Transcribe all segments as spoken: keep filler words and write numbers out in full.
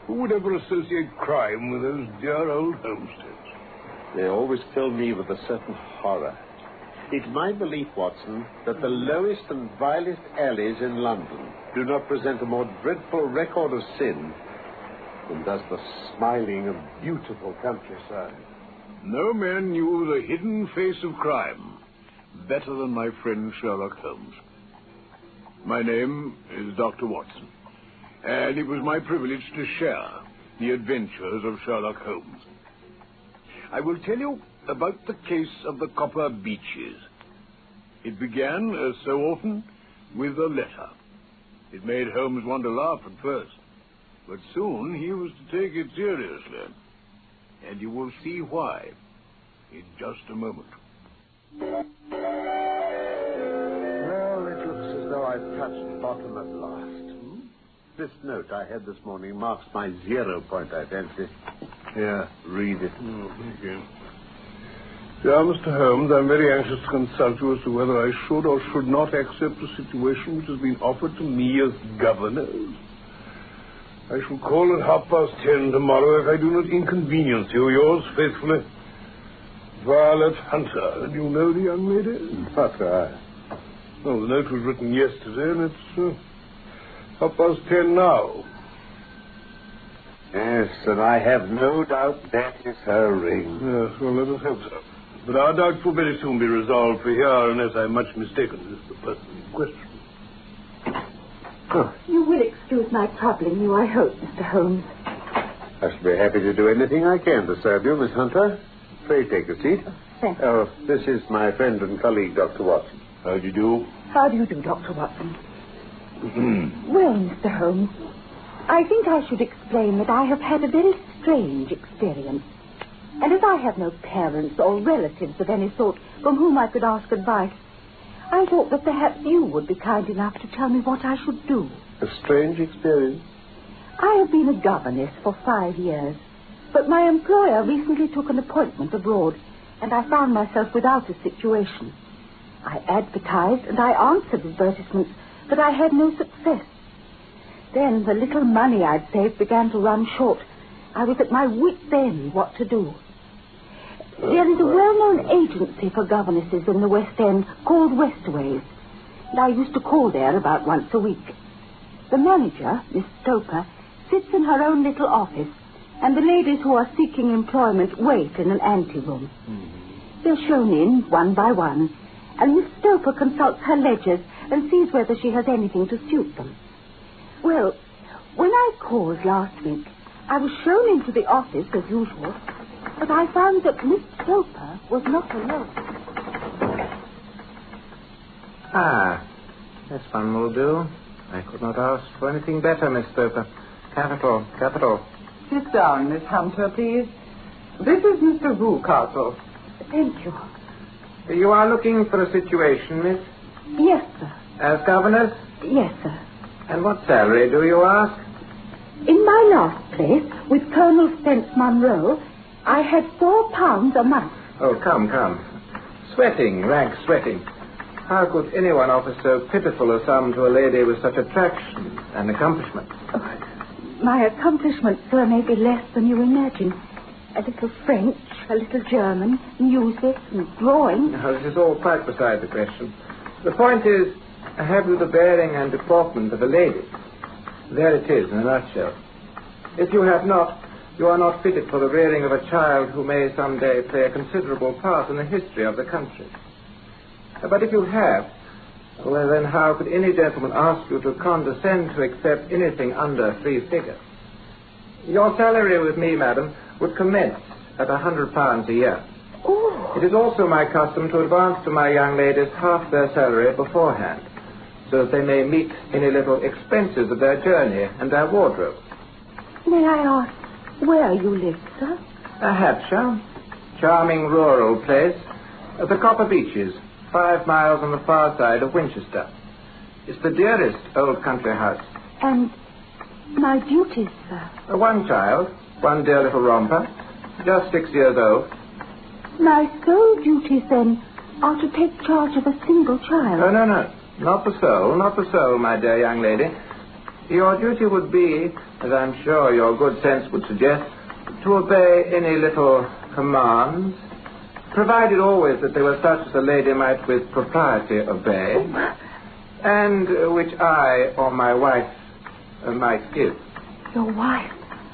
Who would ever associate crime with those dear old homesteads? They always fill me with a certain horror. It's my belief, Watson, that the lowest and vilest alleys in London do not present a more dreadful record of sin than does the smiling and beautiful countryside. No man knew the hidden face of crime better than my friend Sherlock Holmes. My name is Doctor Watson, and it was my privilege to share the adventures of Sherlock Holmes. I will tell you about the case of the Copper Beeches. It began, as so often, with a letter. It made Holmes want to laugh at first, but soon he was to take it seriously. And you will see why in just a moment. Well, it looks as though I've touched bottom at last. Hmm? This note I had this morning marks my zero point, I fancy. Here, read it. Oh, thank you. Dear Mister Holmes, I'm very anxious to consult you as to whether I should or should not accept a situation which has been offered to me as governor. I shall call at half past ten tomorrow if I do not inconvenience you. Yours faithfully, Violet Hunter. And you know the young lady? Not I. Well, the note was written yesterday, and it's uh, half past ten now. Yes, and I have no doubt that is her ring. Yes, well, let us hope so. But our doubts will very soon be resolved, for here, unless I'm much mistaken, is the person in question. Oh. You will excuse my troubling you, I hope, Mister Holmes. I shall be happy to do anything I can to serve you, Miss Hunter. Pray take a seat. Thank you. Oh, this is my friend and colleague, Doctor Watson. How do you do? How do you do, Doctor Watson? Well, Mister Holmes, I think I should explain that I have had a very strange experience. And as I have no parents or relatives of any sort from whom I could ask advice, I thought that perhaps you would be kind enough to tell me what I should do. A strange experience? I have been a governess for five years, but my employer recently took an appointment abroad, and I found myself without a situation. I advertised and I answered advertisements, but I had no success. Then the little money I'd saved began to run short. I was at my wit's end what to do. There is a well-known agency for governesses in the West End called Westways, and I used to call there about once a week. The manager, Miss Stoper, sits in her own little office, and the ladies who are seeking employment wait in an anteroom. Mm-hmm. They're shown in one by one, and Miss Stoper consults her ledgers and sees whether she has anything to suit them. Well, when I called last week, I was shown into the office as usual, but I found that Miss Stoper was not alone. Ah, this one will do. I could not ask for anything better, Miss Stoper. Capital, capital. Sit down, Miss Hunter, please. This is Mister Rucastle. Thank you. You are looking for a situation, Miss? Yes, sir. As governess? Yes, sir. And what salary do you ask? In my last place, with Colonel Spence Munro, I had four pounds a month. Oh, come, come. Sweating, rank sweating. How could anyone offer so pitiful a sum to a lady with such attraction and accomplishment? Oh, my accomplishments, sir, may be less than you imagine. A little French, a little German, music and drawing. No, this is all quite beside the question. The point is, have you the bearing and deportment of a lady? There it is, in a nutshell. If you have not, you are not fitted for the rearing of a child who may someday play a considerable part in the history of the country. But if you have, well, then how could any gentleman ask you to condescend to accept anything under three figures? Your salary with me, madam, would commence at a hundred pounds a year. Oh. It is also my custom to advance to my young ladies half their salary beforehand, so that they may meet any little expenses of their journey and their wardrobe. May I ask where you live, sir? A Hampshire, charming rural place, at the Copper Beeches, five miles on the far side of Winchester. It's the dearest old country house. And my duties, sir? Uh, one child, one dear little romper, just six years old. My sole duties, then, are to take charge of a single child? Oh, no, no. Not the sole, not the sole, my dear young lady. Your duty would be as I'm sure your good sense would suggest, to obey any little commands, provided always that they were such as a lady might with propriety obey, and uh, which I or my wife uh, might give. Your wife?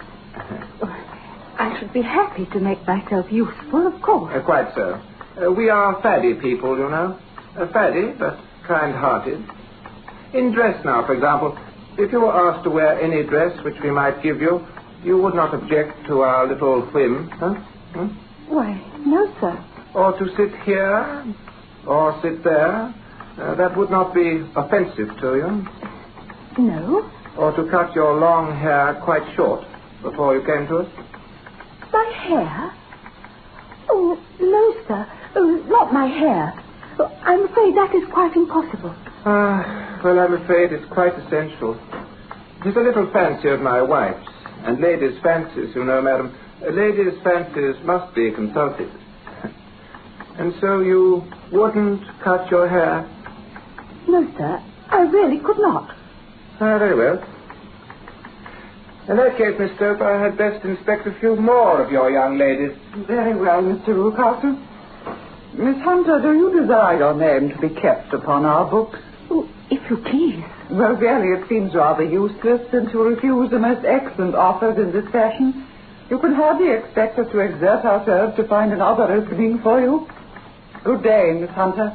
I should be happy to make myself useful, of course. Uh, quite so. Uh, we are faddy people, you know. Uh, faddy, but kind-hearted. In dress now, for example, if you were asked to wear any dress which we might give you, you would not object to our little whim, huh? Hmm? Why, no, sir. Or to sit here, or sit there. Uh, that would not be offensive to you. No. Or to cut your long hair quite short before you came to us. My hair? Oh, no, sir. Oh, not my hair. Oh, I'm afraid that is quite impossible. Ah, well, I'm afraid it's quite essential. It is a little fancy of my wife's. And ladies' fancies, you know, madam, ladies' fancies must be consulted. And so you wouldn't cut your hair? No, sir. I really could not. Ah, very well. In that case, Miss Stope, I had best inspect a few more of your young ladies. Very well, Mister Rucastle. Miss Hunter, do you desire your name to be kept upon our books? Oh, if you please. Well, really, it seems rather useless since you refuse the most excellent offers in this fashion. You can hardly expect us to exert ourselves to find another opening for you. Good day, Miss Hunter.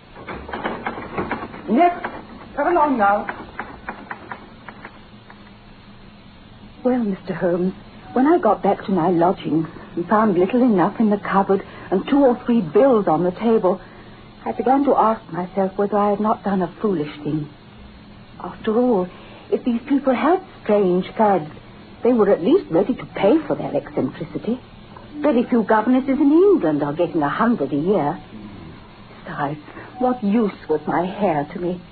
Next. Come along now. Well, Mister Holmes, when I got back to my lodgings and found little enough in the cupboard and two or three bills on the table, I began to ask myself whether I had not done a foolish thing. After all, if these people had strange fads, they were at least ready to pay for their eccentricity. Very few governesses in England are getting a hundred a year. Besides, what use was my hair to me?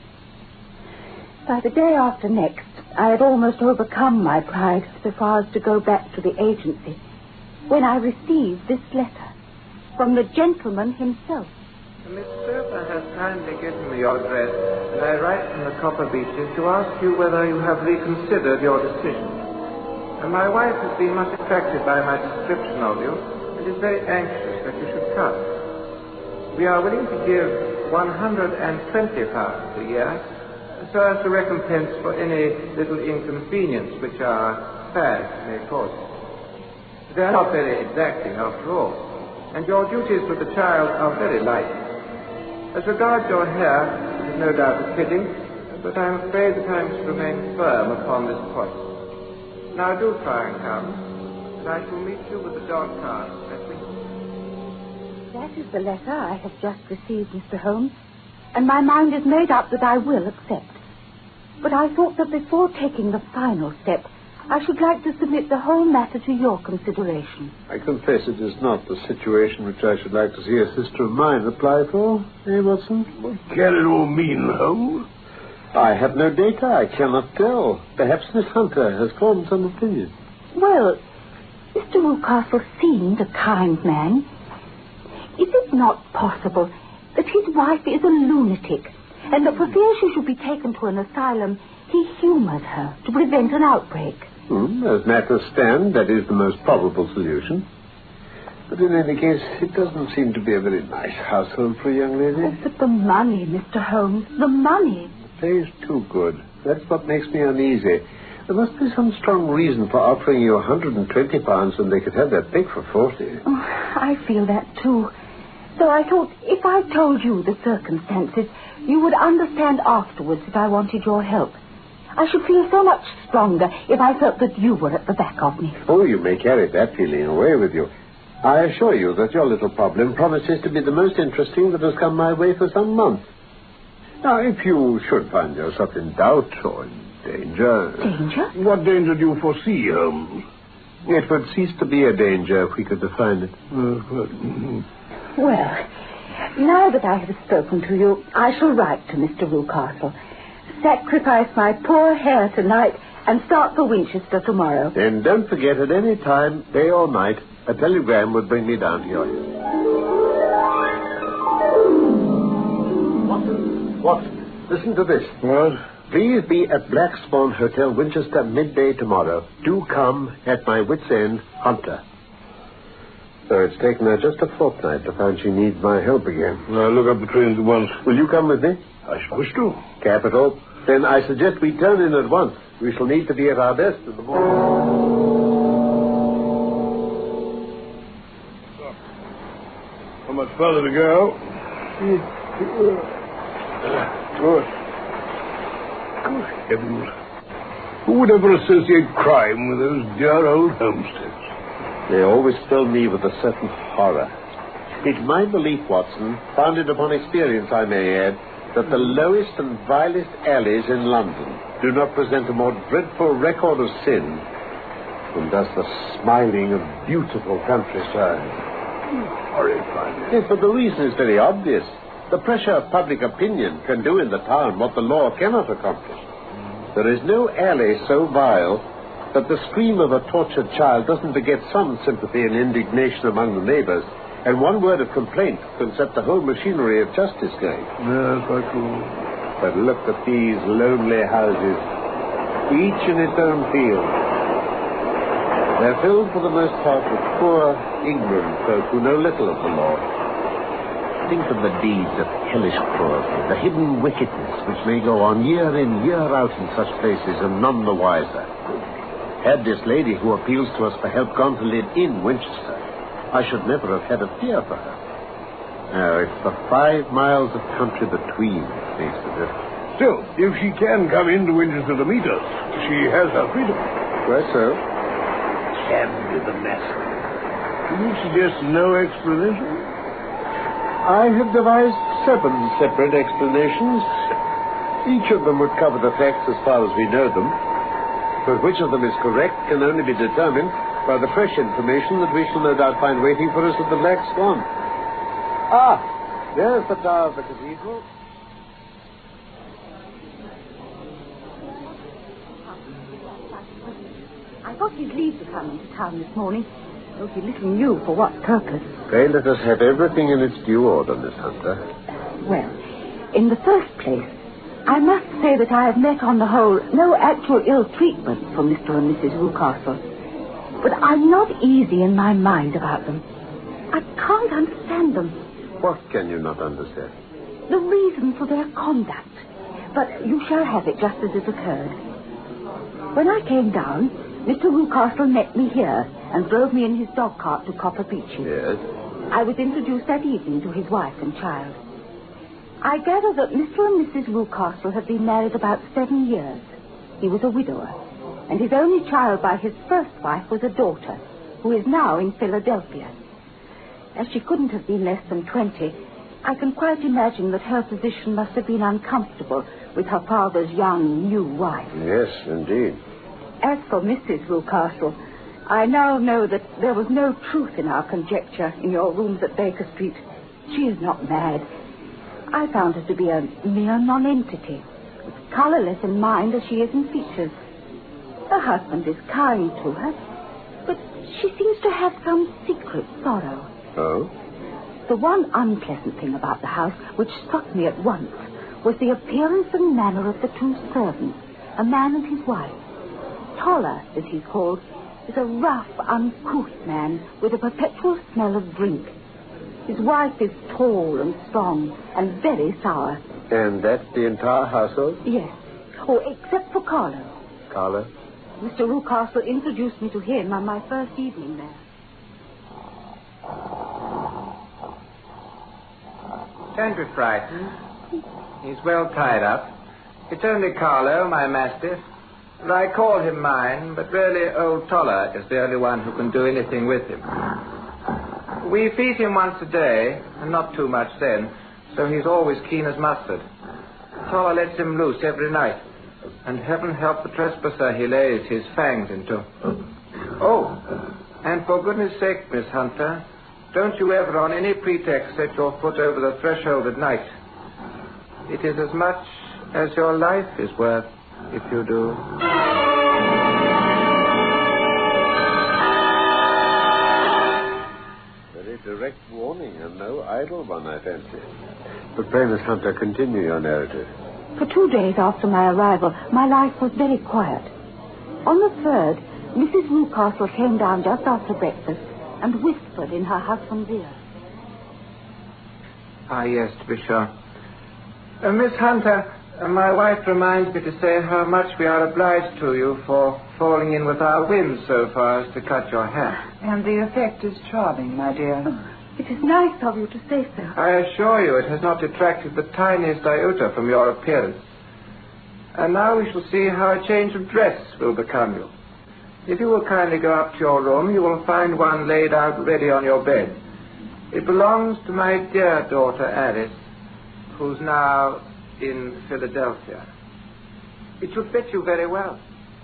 By the day after next, I had almost overcome my pride so far as to go back to the agency, when I received this letter from the gentleman himself. Miss Stoper has kindly given me your address, and I write from the Copper Beeches to ask you whether you have reconsidered your decision. And my wife has been much attracted by my description of you, and is very anxious that you should come. We are willing to give one hundred twenty pounds a year, so as to recompense for any little inconvenience which our fads may cause us. They are not very exacting, after all, and your duties with the child are very light. As regards your hair, it is no doubt a fitting, but I am afraid that I must remain firm upon this point. Now do try and come, and I shall meet you with the dog cart next week. That is the letter I have just received, Mister Holmes, and my mind is made up that I will accept. But I thought that before taking the final step, I should like to submit the whole matter to your consideration. I confess it is not the situation which I should like to see a sister of mine apply for, eh, Watson? What can it all mean, Holmes? I have no data. I cannot tell. Perhaps Miss Hunter has formed some opinion. Well, Mister Rucastle seemed a kind man. Is it not possible that his wife is a lunatic, and that for fear she should be taken to an asylum, he humored her to prevent an outbreak? Hmm, as matters stand, that is the most probable solution. But in any case, it doesn't seem to be a very nice household for a young lady. Oh, but the money, Mister Holmes, the money. The pay is too good. That's what makes me uneasy. There must be some strong reason for offering you one hundred twenty pounds when they could have that pig for forty. Oh, I feel that, too. So I thought if I told you the circumstances, you would understand afterwards that I wanted your help. I should feel so much stronger if I felt that you were at the back of me. Oh, you may carry that feeling away with you. I assure you that your little problem promises to be the most interesting that has come my way for some months. Now, if you should find yourself in doubt or in danger... Danger? What danger do you foresee, Holmes? It would cease to be a danger if we could define it. Uh, Well, now that I have spoken to you, I shall write to Mister Rucastle. Sacrifice my poor hair tonight and start for Winchester tomorrow. Then don't forget, at any time, day or night, a telegram would bring me down here. Watson, Watson, listen to this. what? Please be at Black Swan Hotel, Winchester, midday tomorrow. Do come at my wit's end, Hunter. So it's taken her just a fortnight to find she needs my help again. I'll look up the trains at once. Will you come with me? I should wish to. Capital. Then I suggest we turn in at once. We shall need to be at our best in the morning. How much further to go? Good. Good heavens. Who would ever associate crime with those dear old homesteads? They always fill me with a certain horror. It's my belief, Watson, founded upon experience, I may add, that the lowest and vilest alleys in London do not present a more dreadful record of sin than does the smiling and beautiful countryside. Horrifying. Yes, but the reason is very obvious. The pressure of public opinion can do in the town what the law cannot accomplish. There is no alley so vile that the scream of a tortured child doesn't beget some sympathy and indignation among the neighbors, and one word of complaint can set the whole machinery of justice going. Yes, I true. But look at these lonely houses, each in its own field. They're filled for the most part with poor, ignorant folk who know little of the law. Think of the deeds of hellish cruelty, the hidden wickedness which may go on year in, year out in such places, and none the wiser. Had this lady who appeals to us for help gone to live in Winchester, I should never have had a fear for her. Now, it's the five miles of country between that makes the difference. Still, if she can come into Winchester to meet us, she has her freedom. Why so? Can be the matter. Do you suggest no explanation? I have devised seven separate explanations. Each of them would cover the facts as far as we know them. But which of them is correct can only be determined by the fresh information that we shall no doubt find waiting for us at the Black Swan. Ah, there's the tower of the cathedral. I got his leave to come into town this morning, though he little knew for what purpose. Pray let us have everything in its due order, Miss Hunter. Well, in the first place, I must say that I have met on the whole no actual ill treatment from Mister and Missus Rucastle. But I'm not easy in my mind about them. I can't understand them. What can you not understand? The reason for their conduct. But you shall have it just as it occurred. When I came down, Mister Rucastle met me here and drove me in his dog cart to Copper Beeches. Yes? I was introduced that evening to his wife and child. I gather that Mister and Missus Rucastle have been married about seven years. He was a widower, and his only child by his first wife was a daughter, who is now in Philadelphia. As she couldn't have been less than twenty, I can quite imagine that her position must have been uncomfortable with her father's young, new wife. Yes, indeed. As for Missus Rucastle, I now know that there was no truth in our conjecture in your rooms at Baker Street. She is not mad. I found her to be a mere non-entity, as colorless in mind as she is in features. Her husband is kind to her, but she seems to have some secret sorrow. Oh? The one unpleasant thing about the house, which struck me at once, was the appearance and manner of the two servants, a man and his wife. Toller, as he's called, is a rough, uncouth man with a perpetual smell of drink. His wife is tall and strong and very sour. And that's the entire household? Yes. Oh, except for Carlo. Carlo? Mister Rucastle introduced me to him on my first evening there. Don't be frightened. He's well tied up. It's only Carlo, my mastiff. I call him mine, but really old Toller is the only one who can do anything with him. We feed him once a day, and not too much then, so he's always keen as mustard. Toller lets him loose every night, and heaven help the trespasser he lays his fangs into. Oh, and for goodness sake, Miss Hunter, don't you ever on any pretext set your foot over the threshold at night. It is as much as your life is worth if you do. Very direct warning, and no idle one, I fancy. But pray, Miss Hunter, continue your narrative. For two days after my arrival, my life was very quiet. On the third, Missus Newcastle came down just after breakfast and whispered in her husband's ear. Ah, yes, to be sure. Uh, Miss Hunter, uh, my wife reminds me to say how much we are obliged to you for falling in with our whims so far as to cut your hair. And the effect is charming, my dear. Oh, it is nice of you to say so. I assure you it has not detracted the tiniest iota from your appearance. And now we shall see how a change of dress will become you. If you will kindly go up to your room, you will find one laid out ready on your bed. It belongs to my dear daughter Alice, who's now in Philadelphia. It should fit you very well.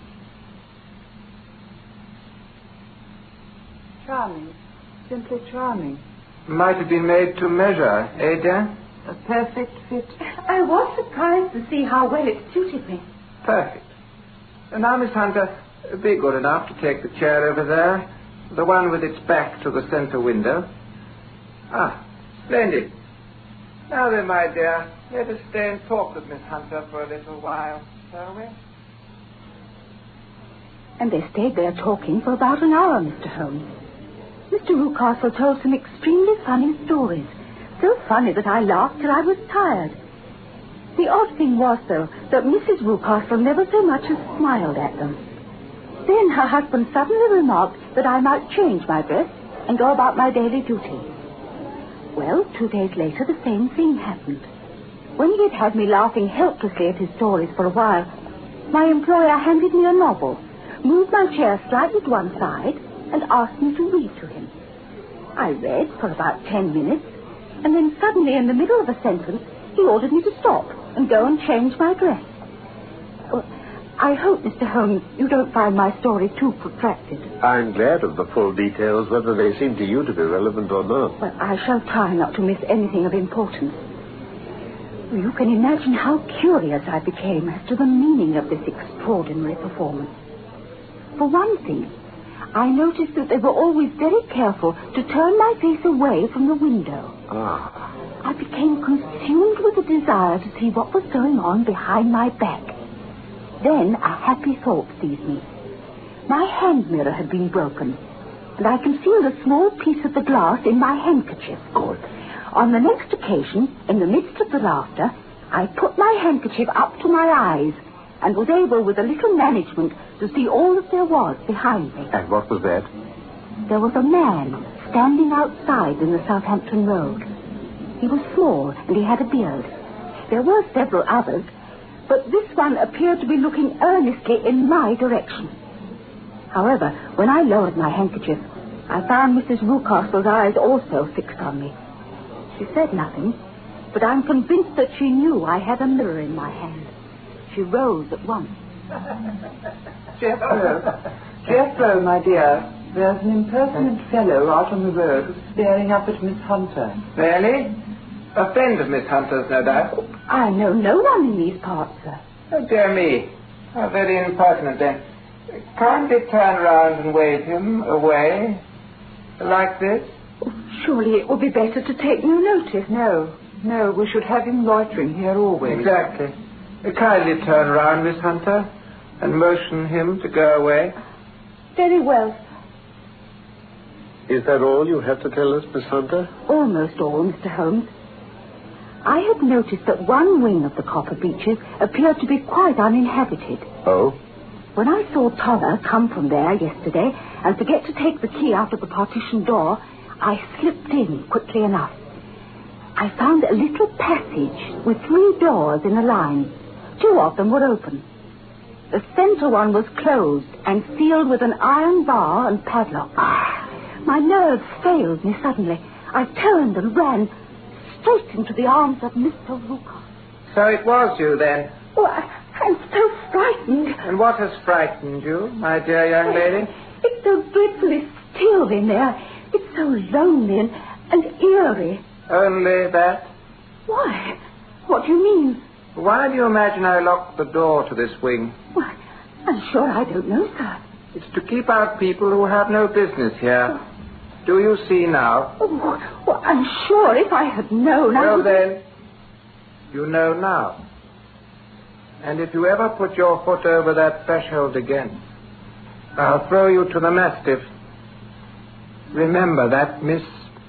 Charming. Simply charming. Might have been made to measure, eh, dear? A perfect fit. I was surprised to see how well it suited me. Perfect. And now, Miss Hunter, be good enough to take the chair over there, the one with its back to the center window. Ah, splendid. Now then, my dear, let us stay and talk with Miss Hunter for a little while, shall we? And they stayed there talking for about an hour, Mister Holmes. Mister Newcastle told some extremely funny stories. So funny that I laughed till I was tired. The odd thing was, though, that Missus Newcastle never so much as smiled at them. Then her husband suddenly remarked that I might change my dress and go about my daily duty. Well, two days later, the same thing happened. When he had had me laughing helplessly at his stories for a while, my employer handed me a novel, moved my chair slightly to one side, and asked me to read to him. I read for about ten minutes, and then suddenly, in the middle of a sentence, he ordered me to stop and go and change my dress. Well, I hope, Mister Holmes, you don't find my story too protracted. I'm glad of the full details, whether they seem to you to be relevant or not. Well, I shall try not to miss anything of importance. You can imagine how curious I became as to the meaning of this extraordinary performance. For one thing, I noticed that they were always very careful to turn my face away from the window. Ah. I became consumed with a desire to see what was going on behind my back. Then a happy thought seized me. My hand mirror had been broken, and I concealed a small piece of the glass in my handkerchief. Good. On the next occasion, in the midst of the laughter, I put my handkerchief up to my eyes and was able, with a little management, to see all that there was behind me. And what was that? There was a man standing outside in the Southampton Road. He was small, and he had a beard. There were several others, but this one appeared to be looking earnestly in my direction. However, when I lowered my handkerchief, I found Missus Newcastle's eyes also fixed on me. She said nothing, but I'm convinced that she knew I had a mirror in my hand. She rose at once. Jethro. Jethro, my dear, there's an impertinent fellow out on the road who's staring up at Miss Hunter. Really? A friend of Miss Hunter's, no doubt. I know no one in these parts, sir. Oh, dear me. How very impertinent, then. Kindly turn round and wave him away. Like this. Oh, surely it would be better to take no notice. No, no, we should have him loitering here always. Exactly. Uh, kindly turn round, Miss Hunter, and motion him to go away. Very well. Is that all you have to tell us, Miss Hunter? Almost all, Mister Holmes. I had noticed that one wing of the Copper Beeches appeared to be quite uninhabited. Oh? When I saw Toller come from there yesterday and forget to take the key out of the partition door, I slipped in quickly enough. I found a little passage with three doors in a line. Two of them were open. The center one was closed and sealed with an iron bar and padlock. My nerves failed me suddenly. I turned and ran straight into the arms of Mister Lucas. So it was you, then? Oh, I, I'm so frightened. And what has frightened you, my dear young lady? It's so dreadfully still in there. It's so lonely and, and eerie. Only that? Why? What do you mean? Why do you imagine I locked the door to this wing? Why, I'm sure I don't know, sir. It's to keep out people who have no business here. Oh. Do you see now? Oh, well, I'm sure if I had known, I Well, would... then, you know now. And if you ever put your foot over that threshold again, I'll throw you to the mastiff. Remember that, miss.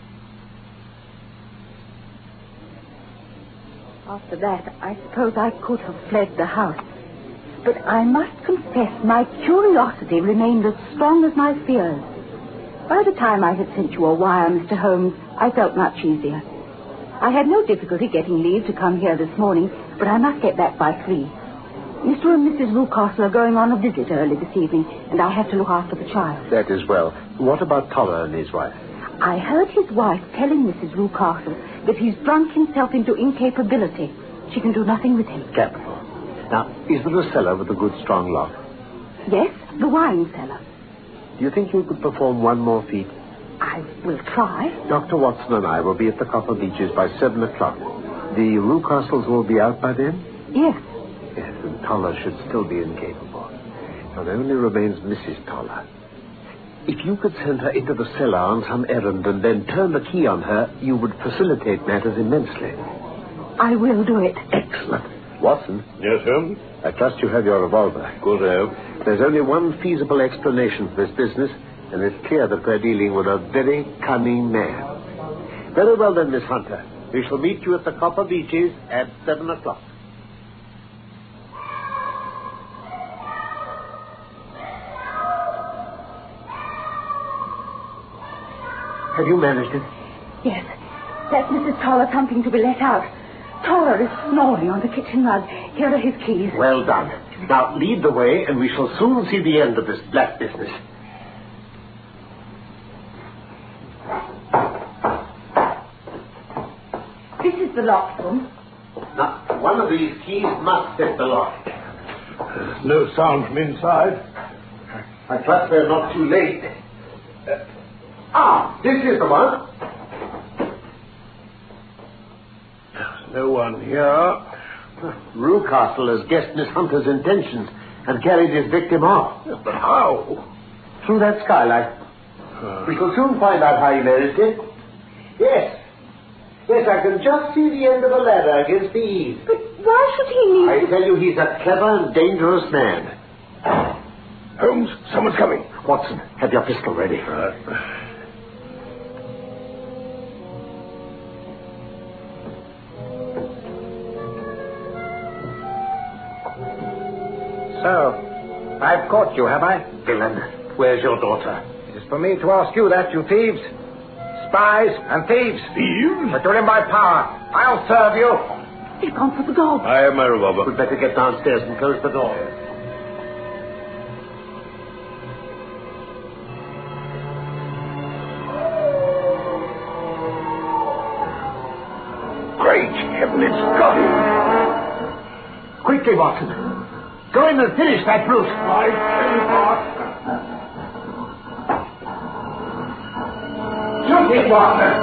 After that, I suppose I could have fled the house. But I must confess my curiosity remained as strong as my fears. By the time I had sent you a wire, Mister Holmes, I felt much easier. I had no difficulty getting leave to come here this morning, but I must get back by three. Mister and Missus Rucastle are going on a visit early this evening, and I have to look after the child. That is well. What about Toller and his wife? I heard his wife telling Missus Rucastle that he's drunk himself into incapability. She can do nothing with him. Capital. Now, is there a cellar with a good strong lock? Yes, the wine cellar. Do you think you could perform one more feat? I will try. Doctor Watson and I will be at the Copper Beeches by seven o'clock. The Rucastles will be out by then? Yes. Yes, and Toller should still be incapable. Now, there only remains Missus Toller. If you could send her into the cellar on some errand and then turn the key on her, you would facilitate matters immensely. I will do it. Excellent. Watson? Yes, sir? I trust you have your revolver. Good have. There's only one feasible explanation for this business, and it's clear that we're dealing with a very cunning man. Very well then, Miss Hunter. We shall meet you at the Copper Beeches at seven o'clock. Have you managed it? Yes. That's Missus Toller something to be let out. Toller is snoring on the kitchen rug. Here are his keys. Well done. Now, lead the way, and we shall soon see the end of this black business. This is the locked room. Now, one of these keys must fit the lock. There's no sound from inside. I trust they're not too late. Uh, ah, this is the one. No one here. Rucastle has guessed Miss Hunter's intentions and carried his victim off. Yes, but how? Through that skylight. Uh, We shall soon find out how he managed it. Yes. Yes, I can just see the end of the ladder against the eaves. But why should he need I to... tell you, he's a clever and dangerous man. Holmes, someone's coming. Watson, have your pistol ready. Uh, So, I've caught you, have I? Villain, where's your daughter? It is for me to ask you that, you thieves. Spies and thieves. Thieves? But you're in my power. I'll serve you. He's gone for the dog. I have my revolver. We'd better get downstairs and close the door. Great heaven, it's got him. Quickly, Watson. Go in and finish that brute. I tell you what. Shoot it, Watson.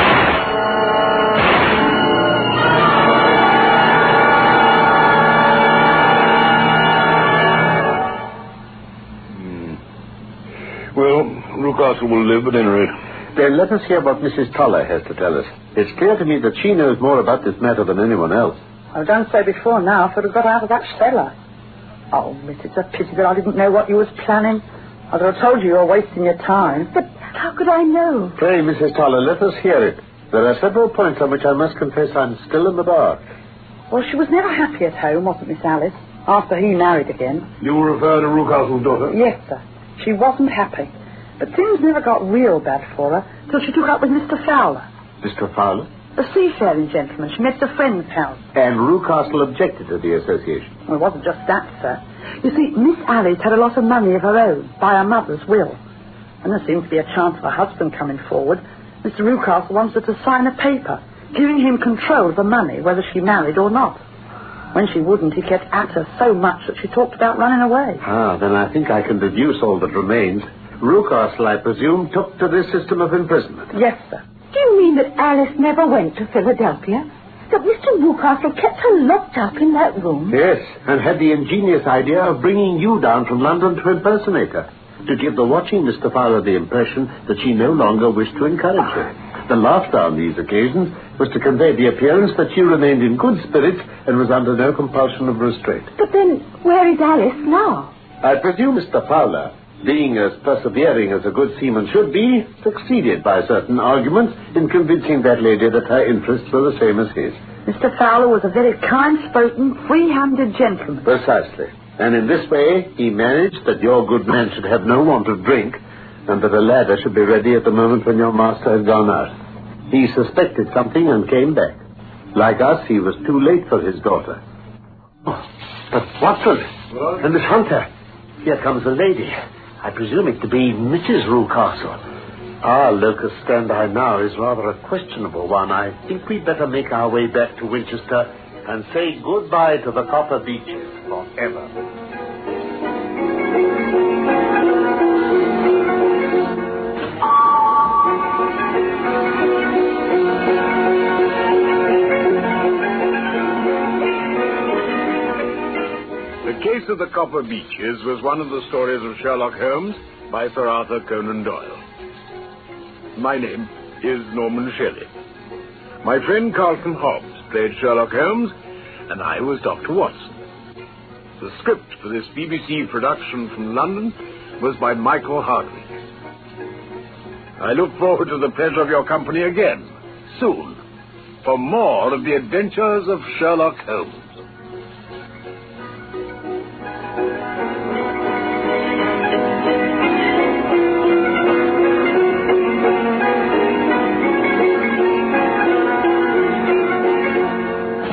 Hmm. Well, Rucastle will live at any rate. Then let us hear what Missus Toller has to tell us. It's clear to me that she knows more about this matter than anyone else. I've done so before now, if I'd have got out of that cellar. Oh, miss, it's a pity that I didn't know what you was planning. I'd have told you you were wasting your time. But how could I know? Pray, Missus Toller, let us hear it. There are several points on which I must confess I'm still in the dark. Well, she was never happy at home, wasn't Miss Alice, after he married again. You refer to Rucastle's daughter? Yes, sir. She wasn't happy. But things never got real bad for her till she took up with Mister Fowler, Mister Fowler? a seafaring gentleman. She met at a friend's house. And Rucastle objected to the association. Well, it wasn't just that, sir. You see, Miss Alice had a lot of money of her own by her mother's will. And there seemed to be a chance of her husband coming forward. Mister Rucastle wanted her to sign a paper giving him control of the money, whether she married or not. When she wouldn't, he kept at her so much that she talked about running away. Ah, then I think I can deduce all that remains. Rucastle, I presume, took to this system of imprisonment. Yes, sir. Do you mean that Alice never went to Philadelphia? That Mister Rucastle kept her locked up in that room? Yes, and had the ingenious idea of bringing you down from London to impersonate her, to give the watching Mister Fowler the impression that she no longer wished to encourage her. The laughter on these occasions was to convey the appearance that she remained in good spirits and was under no compulsion of restraint. But then, where is Alice now? I presume Mister Fowler, being as persevering as a good seaman should be, succeeded by certain arguments in convincing that lady that her interests were the same as his. Mister Fowler was a very kind-spoken, free-handed gentleman. Precisely. And in this way, he managed that your good man should have no want of drink, and that a ladder should be ready at the moment when your master had gone out. He suspected something and came back. Like us, he was too late for his daughter. Oh, but Watson, what? And Miss Hunter, here comes a lady. I presume it to be Missus Rucastle. Our locus standi now is rather a questionable one. I think we'd better make our way back to Winchester and say goodbye to the Copper Beeches forever. The Case of the Copper Beeches was one of the stories of Sherlock Holmes by Sir Arthur Conan Doyle. My name is Norman Shelley. My friend Carlton Hobbs played Sherlock Holmes, and I was Doctor Watson. The script for this B B C production from London was by Michael Hardwick. I look forward to the pleasure of your company again, soon, for more of the adventures of Sherlock Holmes.